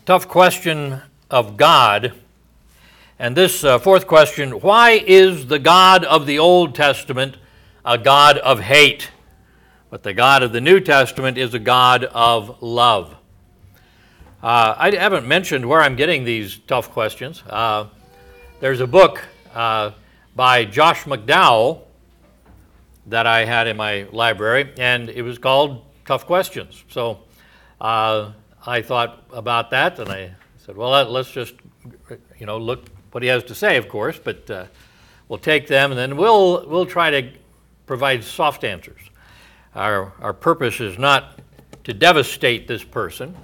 Tough question of God. And this fourth question, why is the God of the Old Testament a God of hate, but the God of the New Testament is a God of love? I haven't mentioned where I'm getting these tough questions. There's a book by Josh McDowell that I had in my library, and it was called Tough Questions. So I thought about that, and I said, well, let's just, look what he has to say, of course, but we'll take them, and then we'll try to provide soft answers. Our purpose is not to devastate this person.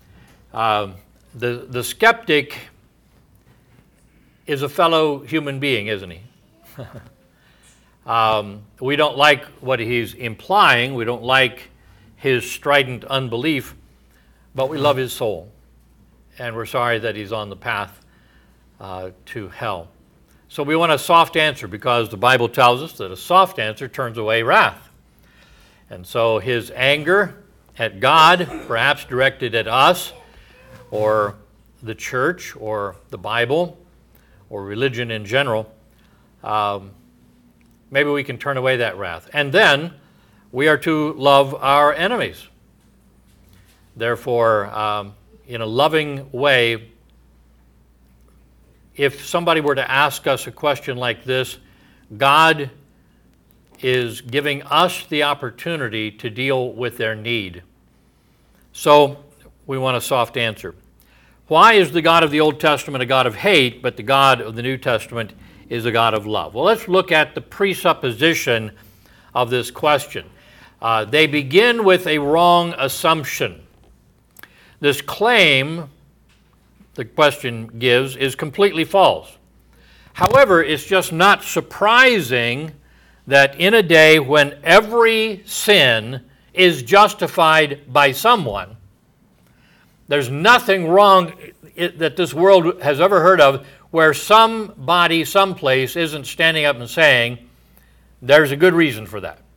The skeptic is a fellow human being, isn't he? We don't like what he's implying. We don't like his strident unbelief, but we love his soul, and we're sorry that he's on the path to hell. So we want a soft answer because the Bible tells us that a soft answer turns away wrath. And so his anger at God, perhaps directed at us, or the church, or the Bible, or religion in general, maybe we can turn away that wrath. And then we are to love our enemies. Therefore, in a loving way, if somebody were to ask us a question like this, God is giving us the opportunity to deal with their need. So we want a soft answer. Why is the God of the Old Testament a God of hate, but the God of the New Testament is a God of love? Well, let's look at the presupposition of this question. They begin with a wrong assumption. This claim the question gives is completely false. However, it's just not surprising that in a day when every sin is justified by someone, there's nothing wrong that this world has ever heard of where somebody, someplace isn't standing up and saying, there's a good reason for that.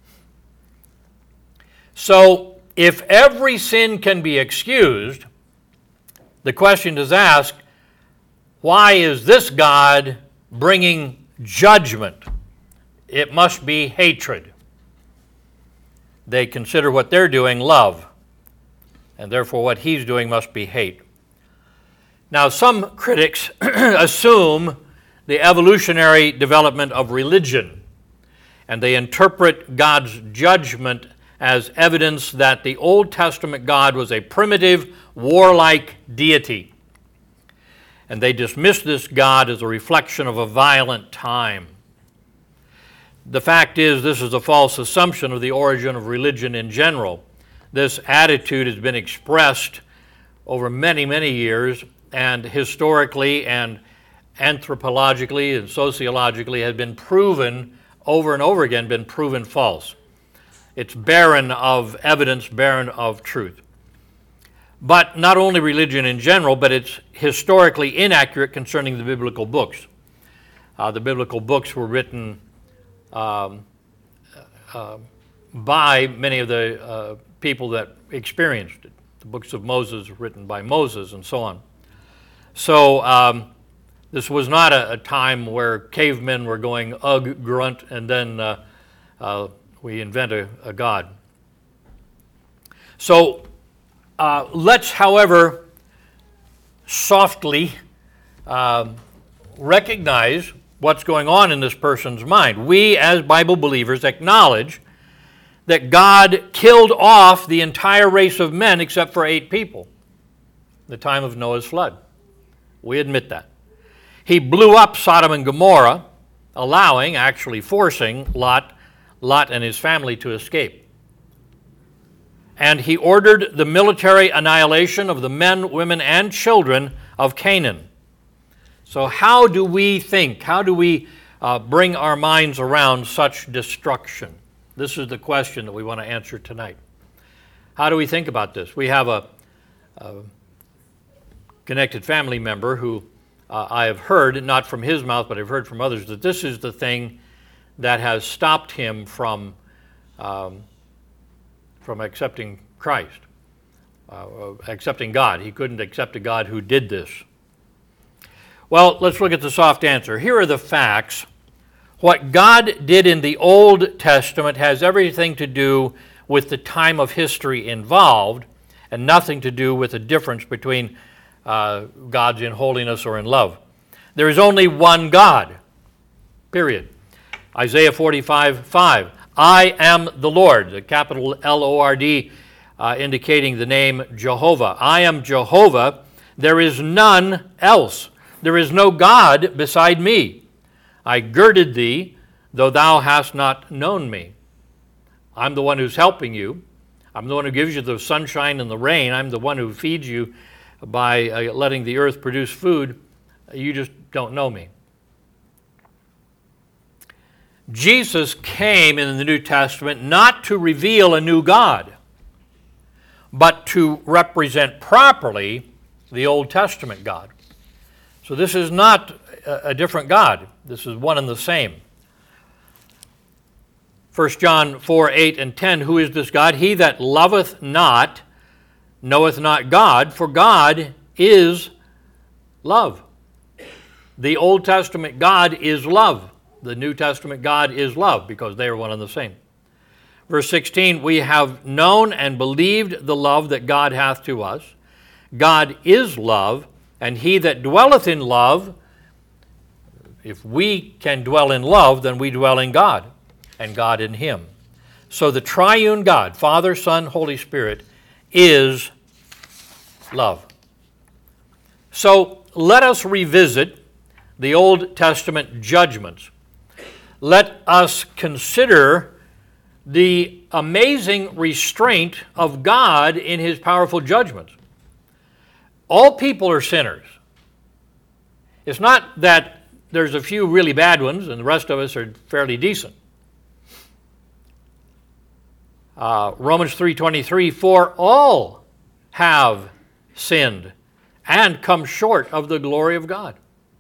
So, if every sin can be excused, the question is asked, why is this God bringing judgment? It must be hatred. They consider what they're doing love, and therefore what he's doing must be hate. Now, some critics assume the evolutionary development of religion, and they interpret God's judgment as evidence that the Old Testament God was a primitive, warlike deity. And they dismiss this God as a reflection of a violent time. The fact is, this is a false assumption of the origin of religion in general. This attitude has been expressed over many, many years, and historically and anthropologically and sociologically has been proven over and over again, been proven false. It's barren of evidence, barren of truth. But not only religion in general, but it's historically inaccurate concerning the biblical books. The biblical books were written by many of the people that experienced it. The books of Moses written by Moses and so on. So this was not a time where cavemen were going, ugh, grunt, and then we invent a God. So let's, however, softly recognize what's going on in this person's mind. We, as Bible believers, acknowledge that God killed off the entire race of men except for 8 people, the time of Noah's flood. We admit that. He blew up Sodom and Gomorrah, allowing, actually forcing, Lot and his family to escape. And he ordered the military annihilation of the men, women, and children of Canaan. So how do we think? How do we bring our minds around such destruction? This is the question that we want to answer tonight. How do we think about this? We have a connected family member who I have heard, not from his mouth, but I've heard from others, that this is the thing that has stopped him from accepting Christ. accepting God. He couldn't accept a God who did this. Well, let's look at the soft answer. Here are the facts. What God did in the Old Testament has everything to do with the time of history involved and nothing to do with the difference between God's in holiness or in love. There is only one God, period. Isaiah 45:5. I am the Lord, the capital L-O-R-D, indicating the name Jehovah. I am Jehovah. There is none else. There is no God beside me. I girded thee, though thou hast not known me. I'm the one who's helping you. I'm the one who gives you the sunshine and the rain. I'm the one who feeds you by letting the earth produce food. You just don't know me. Jesus came in the New Testament not to reveal a new God, but to represent properly the Old Testament God. So this is not a different God. This is one and the same. 1 John 4:8 and 10, who is this God? He that loveth not, knoweth not God, for God is love. The Old Testament God is love. The New Testament God is love, because they are one and the same. Verse 16, we have known and believed the love that God hath to us. God is love, and he that dwelleth in love, if we can dwell in love, then we dwell in God, and God in him. So the triune God, Father, Son, Holy Spirit, is love. So let us revisit the Old Testament judgments. Let us consider the amazing restraint of God in his powerful judgments. All people are sinners. It's not that there's a few really bad ones and the rest of us are fairly decent. Romans 3:23, for all have sinned and come short of the glory of God.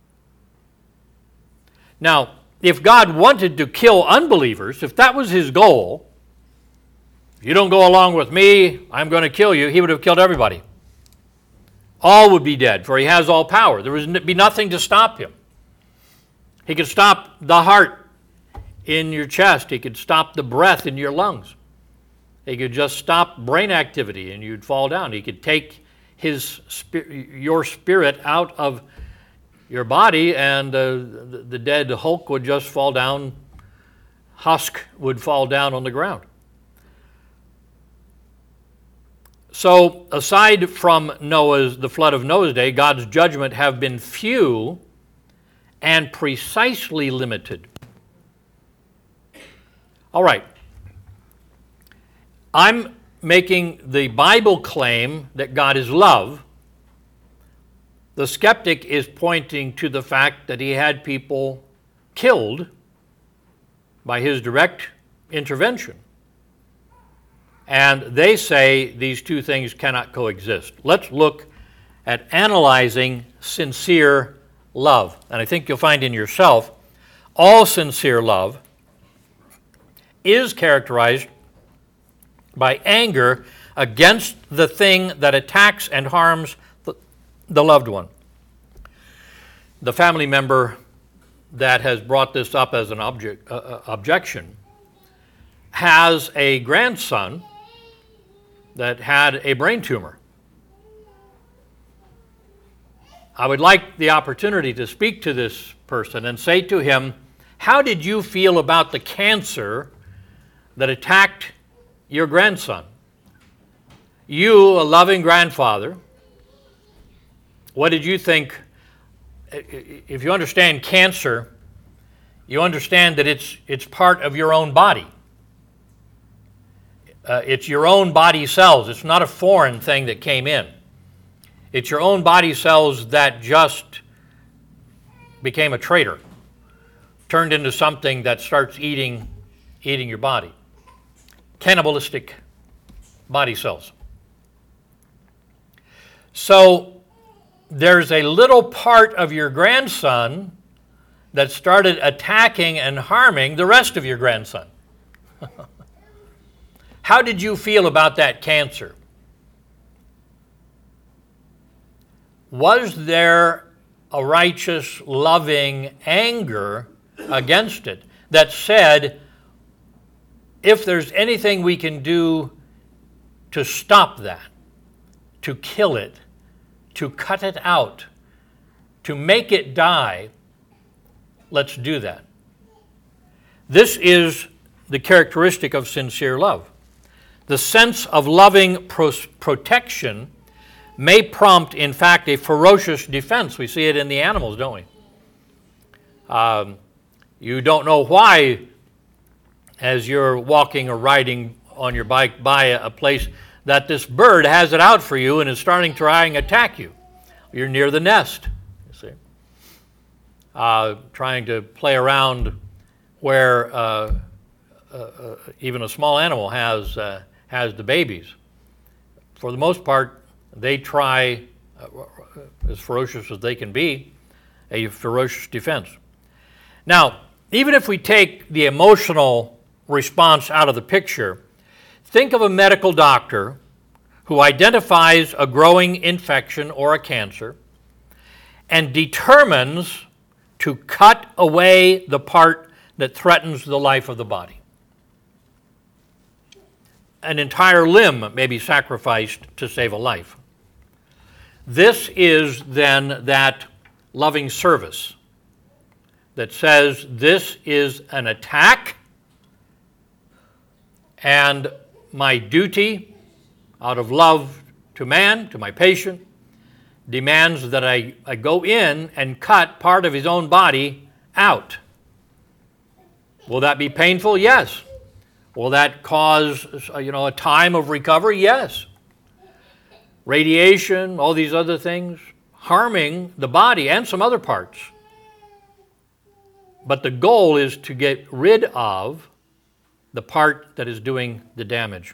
Now, if God wanted to kill unbelievers, if that was his goal, if you don't go along with me, I'm going to kill you, he would have killed everybody. All would be dead, for he has all power. There would be nothing to stop him. He could stop the heart in your chest. He could stop the breath in your lungs. He could just stop brain activity and you'd fall down. He could take your spirit out of your body and the dead hulk would just fall down, husk would fall down on the ground. So aside from the flood of Noah's day, God's judgment have been few and precisely limited. All right. I'm making the Bible claim that God is love. The skeptic is pointing to the fact that he had people killed by his direct intervention. And they say these two things cannot coexist. Let's look at analyzing sincere love. And I think you'll find in yourself, all sincere love is characterized by anger against the thing that attacks and harms the loved one. The family member that has brought this up as an objection has a grandson that had a brain tumor. I would like the opportunity to speak to this person and say to him, how did you feel about the cancer that attacked your grandson? You, a loving grandfather, what did you think? If you understand cancer, you understand that it's part of your own body. It's your own body cells. It's not a foreign thing that came in. It's your own body cells that just became a traitor, turned into something that starts eating your body. Cannibalistic body cells. So there's a little part of your grandson that started attacking and harming the rest of your grandson. How did you feel about that cancer? was there a righteous, loving anger against it that said, if there's anything we can do to stop that, to kill it, to cut it out, to make it die, let's do that. This is the characteristic of sincere love. The sense of loving protection may prompt, in fact, a ferocious defense. We see it in the animals, don't we? You don't know why, as you're walking or riding on your bike by a place, that this bird has it out for you and is starting to try and attack you. You're near the nest, you see. Trying to play around where even a small animal has the babies. For the most part, they try, as ferocious as they can be, a ferocious defense. Now, even if we take the emotional response out of the picture, think of a medical doctor who identifies a growing infection or a cancer and determines to cut away the part that threatens the life of the body. An entire limb may be sacrificed to save a life. This is then that loving service that says this is an attack, and my duty out of love to man, to my patient, demands that I go in and cut part of his own body out. Will that be painful? Yes. Will that cause a time of recovery? Yes. Radiation, all these other things, harming the body and some other parts. But the goal is to get rid of the part that is doing the damage.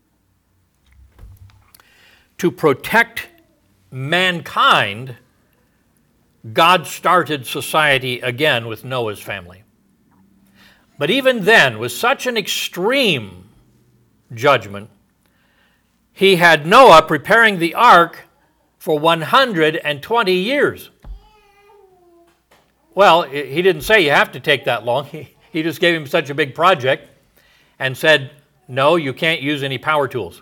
To protect mankind, God started society again with Noah's family. But even then, with such an extreme judgment, he had Noah preparing the ark for 120 years. Well, he didn't say you have to take that long. He just gave him such a big project and said, no, you can't use any power tools.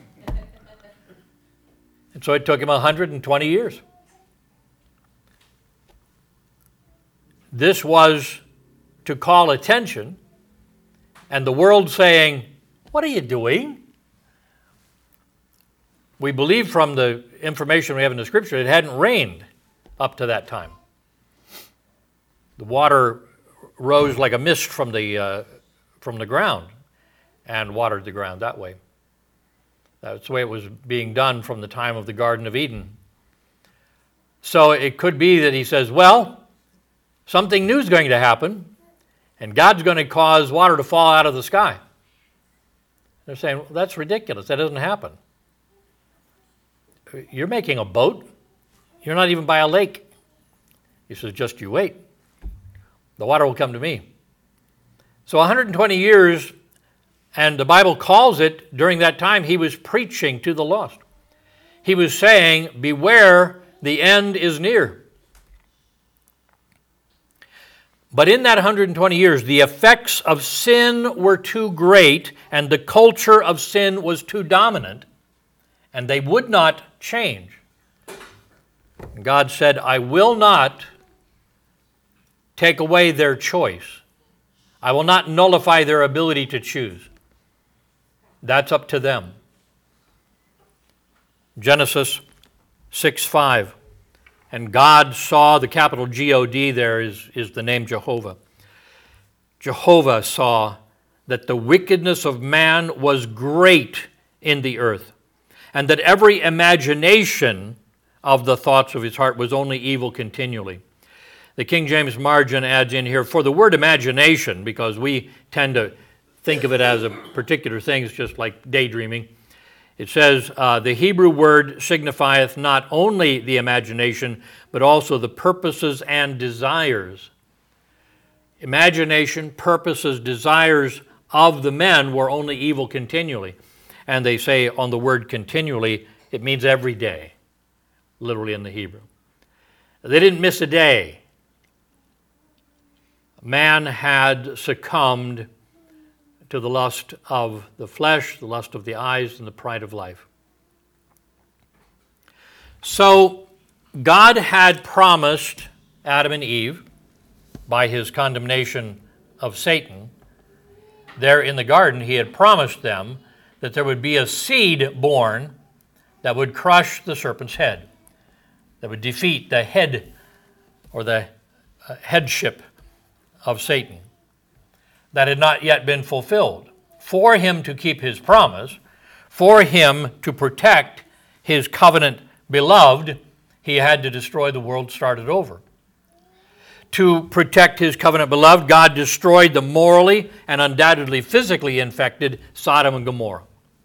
And so it took him 120 years. This was to call attention, and the world saying, what are you doing? We believe from the information we have in the scripture, it hadn't rained up to that time. The water rose like a mist from the ground and watered the ground that way. That's the way it was being done from the time of the Garden of Eden. So it could be that he says, well, something new is going to happen, and God's going to cause water to fall out of the sky. They're saying, well, that's ridiculous. That doesn't happen. You're making a boat. You're not even by a lake. He says, just you wait. The water will come to me. So 120 years, and the Bible calls it, during that time, he was preaching to the lost. He was saying, beware, the end is near. But in that 120 years, the effects of sin were too great, and the culture of sin was too dominant, and they would not change. God said, I will not take away their choice. I will not nullify their ability to choose. That's up to them. Genesis 6:5. And God saw, the capital G-O-D there is the name Jehovah. Jehovah saw that the wickedness of man was great in the earth, and that every imagination of the thoughts of his heart was only evil continually. The King James margin adds in here, for the word imagination, because we tend to think of it as a particular thing, it's just like daydreaming. It says, the Hebrew word signifieth not only the imagination, but also the purposes and desires. Imagination, purposes, desires of the men were only evil continually. And they say on the word continually, it means every day. literally in the Hebrew. They didn't miss a day. Man had succumbed to the lust of the flesh, the lust of the eyes, and the pride of life. So God had promised Adam and Eve, by his condemnation of Satan, there in the garden, he had promised them that there would be a seed born that would crush the serpent's head, that would defeat the head or the headship of Satan. That had not yet been fulfilled. For him to keep his promise, for him to protect his covenant beloved, he had to destroy the world started over. To protect his covenant beloved, God destroyed the morally and undoubtedly physically infected Sodom and Gomorrah.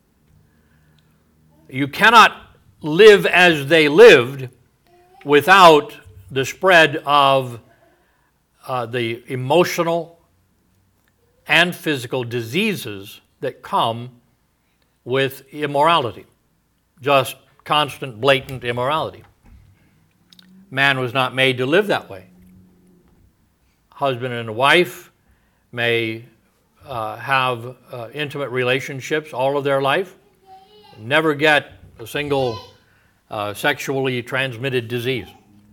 You cannot live as they lived without the spread of the emotional and physical diseases that come with immorality, just constant, blatant immorality. Man was not made to live that way. Husband and a wife may have intimate relationships all of their life, never get a single sexually transmitted disease.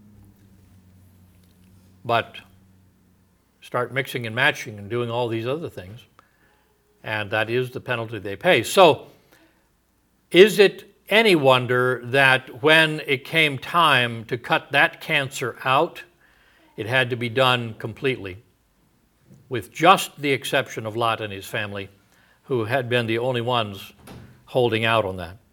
But start mixing and matching and doing all these other things, and that is the penalty they pay. So, is it any wonder that when it came time to cut that cancer out, it had to be done completely, with just the exception of Lot and his family, who had been the only ones holding out on that.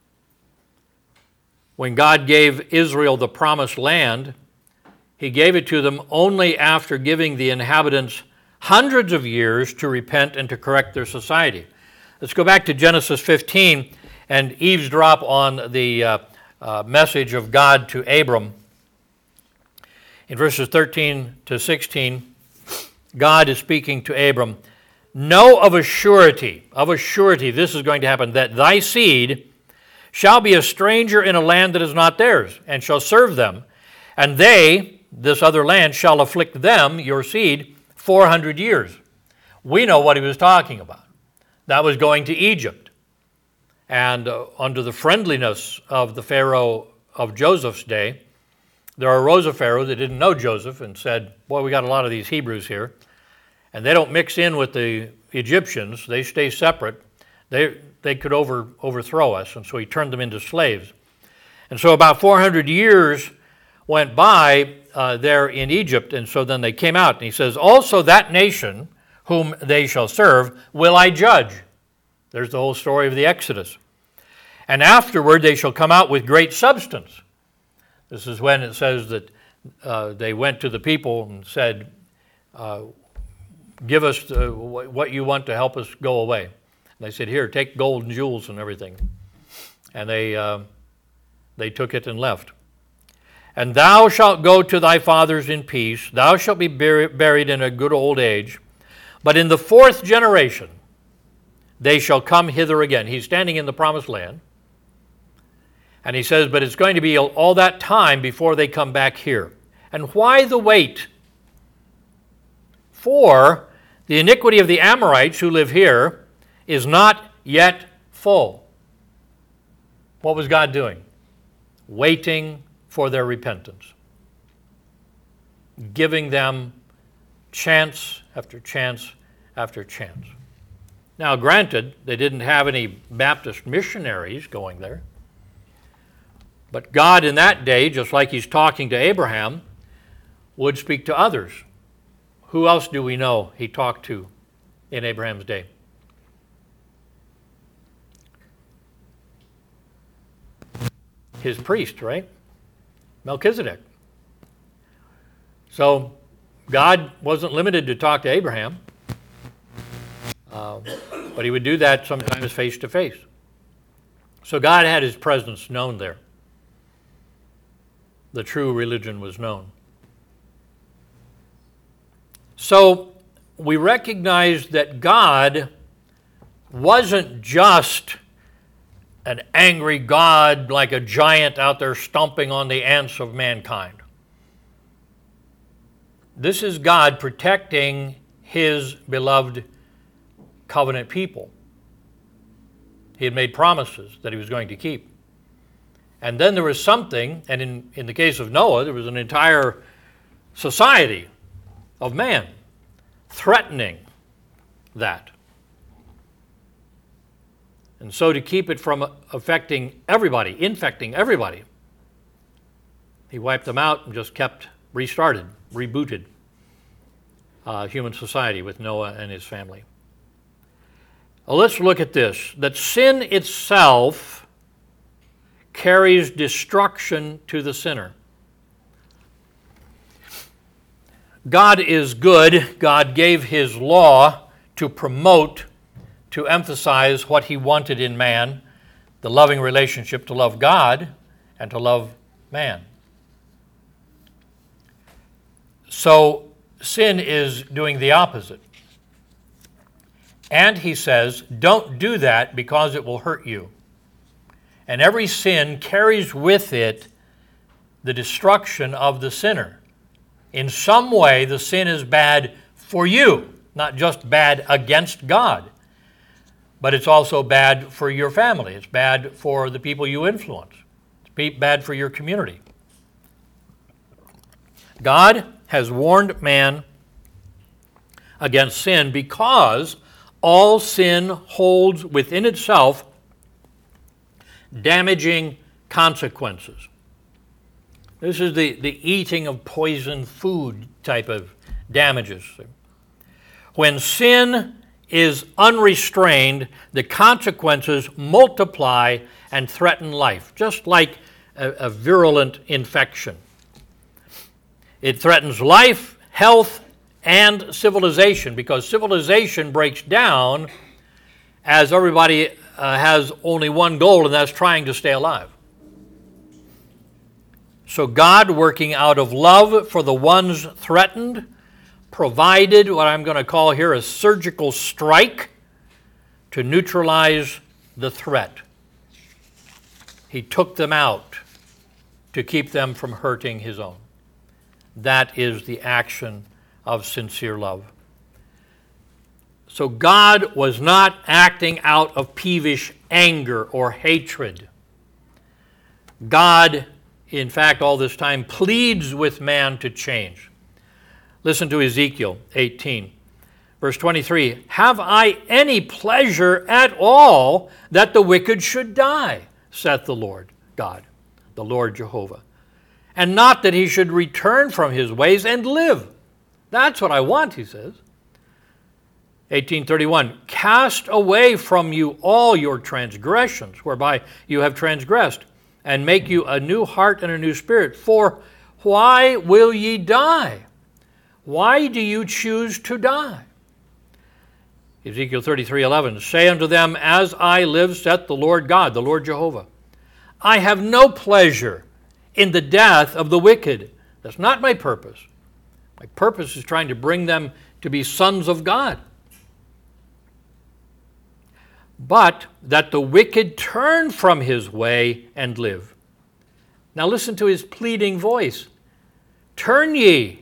When God gave Israel the promised land, he gave it to them only after giving the inhabitants hundreds of years to repent and to correct their society. Let's go back to Genesis 15 and eavesdrop on the message of God to Abram. In verses 13 to 16, God is speaking to Abram. Know of a surety, this is going to happen, that thy seed shall be a stranger in a land that is not theirs, and shall serve them. And they, this other land, shall afflict them, your seed, 400 years. We know what he was talking about. That was going to Egypt. And under the friendliness of the Pharaoh of Joseph's day, there arose a Pharaoh that didn't know Joseph and said, boy, we got a lot of these Hebrews here, and they don't mix in with the Egyptians. They stay separate. They could overthrow us, and so he turned them into slaves. And so about 400 years went by there in Egypt, and so then they came out, and he says, also that nation whom they shall serve will I judge. There's the whole story of the Exodus. And afterward they shall come out with great substance. This is when it says that they went to the people and said, give us what you want to help us go away. And they said, here, take gold and jewels and everything. And they took it and left. And thou shalt go to thy fathers in peace. Thou shalt be buried in a good old age. But in the fourth generation they shall come hither again. He's standing in the promised land. And he says, but it's going to be all that time before they come back here. And why the wait? For the iniquity of the Amorites who live here is not yet full. What was God doing? Waiting for their repentance. Giving them chance after chance after chance. Now, granted, they didn't have any Baptist missionaries going there. But God in that day, just like he's talking to Abraham, would speak to others. Who else do we know he talked to in Abraham's day? His priest, right? Melchizedek. So God wasn't limited to talk to Abraham, but he would do that sometimes face to face. So God had his presence known there. The true religion was known. So we recognize that God wasn't just an angry God like a giant out there stomping on the ants of mankind. This is God protecting his beloved covenant people. He had made promises that he was going to keep. And then there was something, and in the case of Noah, there was an entire society of man threatening that. And so to keep it from affecting everybody, infecting everybody, he wiped them out and just kept rebooted human society with Noah and his family. Well, let's look at this, that sin itself carries destruction to the sinner. God is good. God gave his law to promote, to emphasize what he wanted in man, the loving relationship to love God and to love man. So sin is doing the opposite. And he says, don't do that because it will hurt you. And every sin carries with it the destruction of the sinner. In some way, the sin is bad for you, not just bad against God, but it's also bad for your family. It's bad for the people you influence. It's bad for your community. God has warned man against sin because all sin holds within itself damaging consequences. This is the eating of poisoned food type of damages. When sin is unrestrained, the consequences multiply and threaten life, just like a virulent infection. It threatens life, health, and civilization, because civilization breaks down as everybody has only one goal, and that's trying to stay alive. So God, working out of love for the ones threatened, provided what I'm going to call here a surgical strike to neutralize the threat. He took them out to keep them from hurting his own. That is the action of sincere love. So God was not acting out of peevish anger or hatred. God, in fact, all this time pleads with man to change. Listen to Ezekiel 18, verse 23. Have I any pleasure at all that the wicked should die, saith the Lord God, the Lord Jehovah, and not that he should return from his ways and live? That's what I want, he says. 18:31, cast away from you all your transgressions, whereby you have transgressed, and make you a new heart and a new spirit. For why will ye die? Why do you choose to die? Ezekiel 33:11, say unto them, as I live, saith the Lord God, the Lord Jehovah, I have no pleasure in the death of the wicked. That's not my purpose. My purpose is trying to bring them to be sons of God. But that the wicked turn from his way and live. Now listen to his pleading voice. Turn ye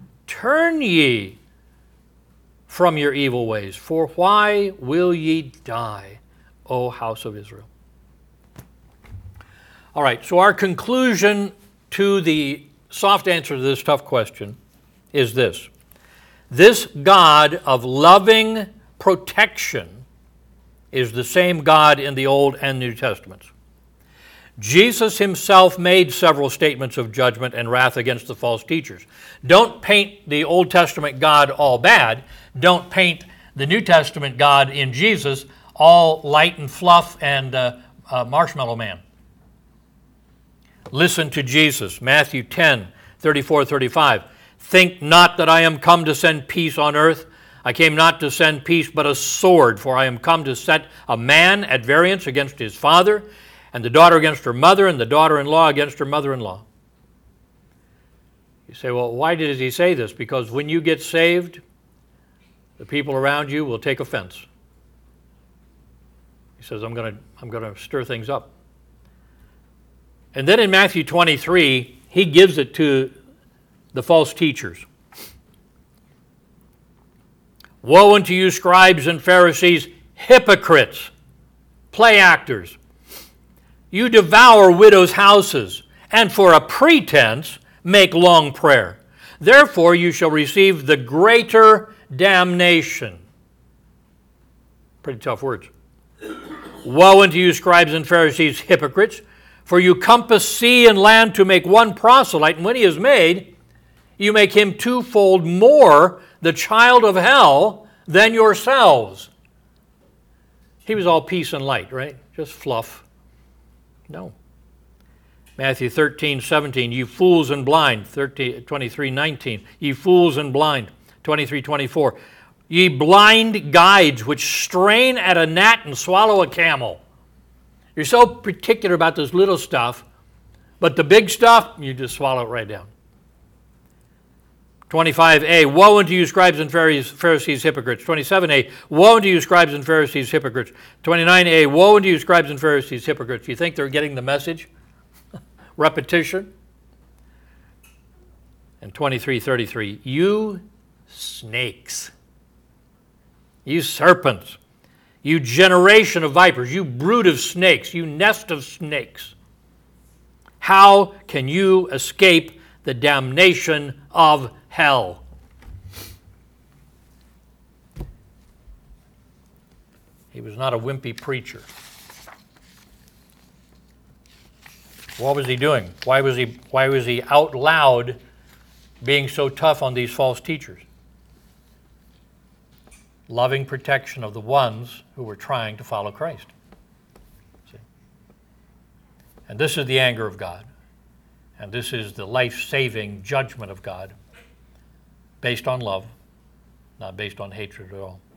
from your evil ways, for why will ye die, O house of Israel? All right, so our conclusion to the soft answer to this tough question is this. This God of loving protection is the same God in the Old and New Testaments. Jesus himself made several statements of judgment and wrath against the false teachers. Don't paint the Old Testament God all bad. Don't paint the New Testament God in Jesus all light and fluff and marshmallow man. Listen to Jesus, Matthew 10:34-35. Think not that I am come to send peace on earth. I came not to send peace, but a sword, for I am come to set a man at variance against his father, and the daughter against her mother, and the daughter-in-law against her mother-in-law. You say, well, why did he say this? Because when you get saved, the people around you will take offense. He says, I'm going to stir things up. And then in Matthew 23, he gives it to the false teachers. Woe unto you, scribes and Pharisees, hypocrites, play actors. You devour widows' houses, and for a pretense make long prayer. Therefore you shall receive the greater damnation. Pretty tough words. Woe unto you, scribes and Pharisees, hypocrites, for you compass sea and land to make one proselyte, and when he is made, you make him twofold more the child of hell than yourselves. He was all peace and light, right? Just fluff. No. Matthew 13:17, you fools and blind. 23:19, ye fools and blind. 23:24, ye blind guides which strain at a gnat and swallow a camel. You're so particular about this little stuff, but the big stuff, you just swallow it right down. 25a, woe unto you, scribes and Pharisees, hypocrites. 27a, woe unto you, scribes and Pharisees, hypocrites. 29a, woe unto you, scribes and Pharisees, hypocrites. You think they're getting the message? Repetition. And 23:33, you snakes, you serpents, you generation of vipers, you brood of snakes, you nest of snakes. How can you escape the damnation of hell? He was not a wimpy preacher. What was he doing? Why was he out loud being so tough on these false teachers? Loving protection of the ones who were trying to follow Christ. See? And this is the anger of God. And this is the life-saving judgment of God, based on love, not based on hatred at all.